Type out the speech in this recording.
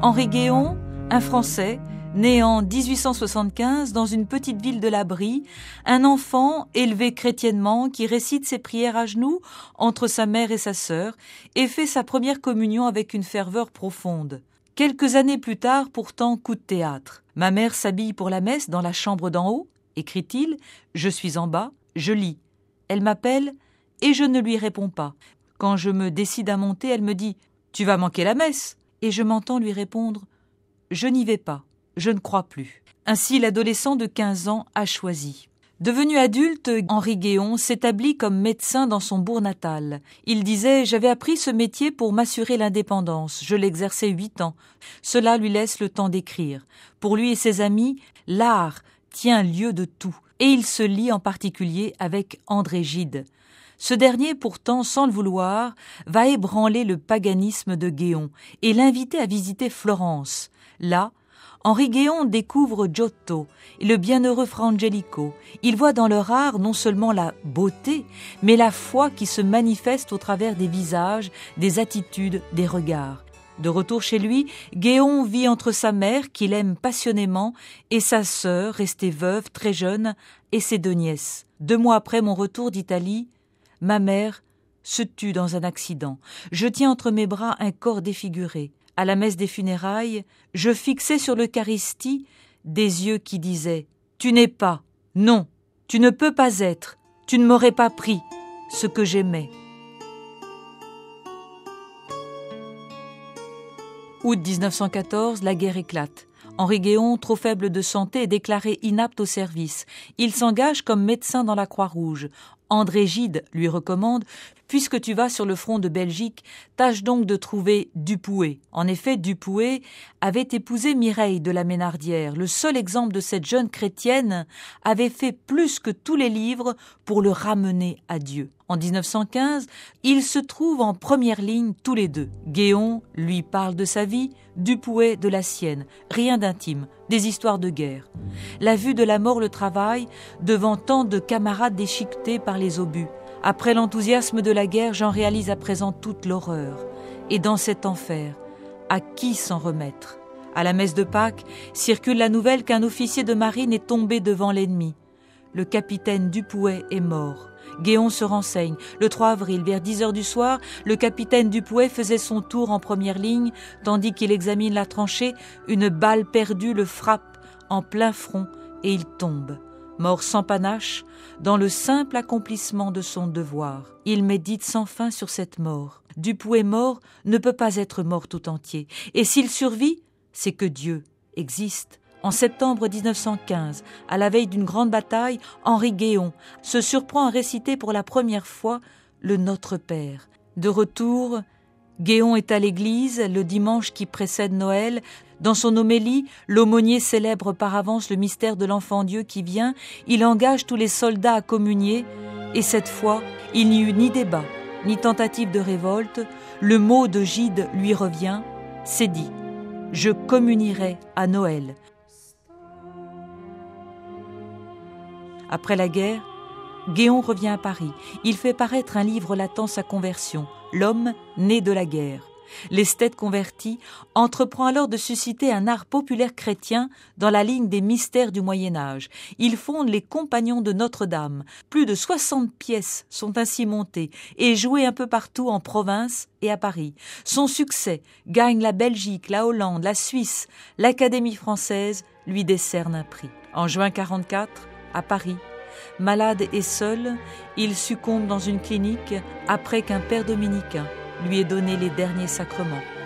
Henri Guéon, un Français, né en 1875 dans une petite ville de la Brie, un enfant élevé chrétiennement qui récite ses prières à genoux entre sa mère et sa sœur et fait sa première communion avec une ferveur profonde. Quelques années plus tard, pourtant, coup de théâtre. Ma mère s'habille pour la messe dans la chambre d'en haut, écrit-il, je suis en bas, je lis. Elle m'appelle et je ne lui réponds pas. Quand je me décide à monter, elle me dit « Tu vas manquer la messe ?» et je m'entends lui répondre « Je n'y vais pas. Je ne crois plus. » Ainsi, l'adolescent de 15 ans a choisi. Devenu adulte, Henri Guéon s'établit comme médecin dans son bourg natal. Il disait « J'avais appris ce métier pour m'assurer l'indépendance. Je l'exerçais 8 ans. Cela lui laisse le temps d'écrire. Pour lui et ses amis, l'art tient lieu de tout. Et il se lie en particulier avec André Gide. Ce dernier, pourtant, sans le vouloir, va ébranler le paganisme de Guéon et l'inviter à visiter Florence. Là, Henri Guéon découvre Giotto et le bienheureux Fra Angelico. Il voit dans leur art non seulement la beauté, mais la foi qui se manifeste au travers des visages, des attitudes, des regards. De retour chez lui, Guéon vit entre sa mère, qu'il aime passionnément, et sa sœur, restée veuve, très jeune, et ses 2 nièces. 2 mois après mon retour d'Italie, ma mère se tue dans un accident. Je tiens entre mes bras un corps défiguré. À la messe des funérailles, je fixais sur l'Eucharistie des yeux qui disaient « Tu n'es pas, non, tu ne peux pas être, tu ne m'aurais pas pris ce que j'aimais. » Août 1914, la guerre éclate. Henri Guéon, trop faible de santé, est déclaré inapte au service. Il s'engage comme médecin dans la Croix-Rouge. André Gide lui recommande « Puisque tu vas sur le front de Belgique, tâche donc de trouver Dupoué. » En effet, Dupoué avait épousé Mireille de la Ménardière. Le seul exemple de cette jeune chrétienne avait fait plus que tous les livres pour le ramener à Dieu. En 1915, ils se trouvent en première ligne tous les deux. Guéon lui parle de sa vie, Dupoué de la sienne. Rien d'intime, des histoires de guerre. La vue de la mort le travaille devant tant de camarades déchiquetés par les obus. Après l'enthousiasme de la guerre, j'en réalise à présent toute l'horreur. Et dans cet enfer, à qui s'en remettre ? À la messe de Pâques, circule la nouvelle qu'un officier de marine est tombé devant l'ennemi. Le capitaine Dupoué est mort. Guéon se renseigne. Le 3 avril, vers 10h du soir, le capitaine Dupoué faisait son tour en première ligne, tandis qu'il examine la tranchée, une balle perdue le frappe en plein front et il tombe. Mort sans panache, dans le simple accomplissement de son devoir. Il médite sans fin sur cette mort. Dupoué mort ne peut pas être mort tout entier. Et s'il survit, c'est que Dieu existe. En septembre 1915, à la veille d'une grande bataille, Henri Guéon se surprend à réciter pour la première fois le Notre Père. De retour, Guéon est à l'église le dimanche qui précède Noël. Dans son homélie, l'aumônier célèbre par avance le mystère de l'enfant Dieu qui vient. Il engage tous les soldats à communier. Et cette fois, il n'y eut ni débat, ni tentative de révolte. Le mot de Gide lui revient. C'est dit. Je communierai à Noël. Après la guerre, Guéon revient à Paris. Il fait paraître un livre relatant sa conversion, L'homme né de la guerre. L'esthète converti entreprend alors de susciter un art populaire chrétien dans la ligne des mystères du Moyen-Âge. Il fonde les Compagnons de Notre-Dame. Plus de 60 pièces sont ainsi montées et jouées un peu partout en province et à Paris. Son succès gagne la Belgique, la Hollande, la Suisse. L'Académie française lui décerne un prix. En juin 1944, à Paris, malade et seul, il succombe dans une clinique après qu'un père dominicain lui ait donné les derniers sacrements.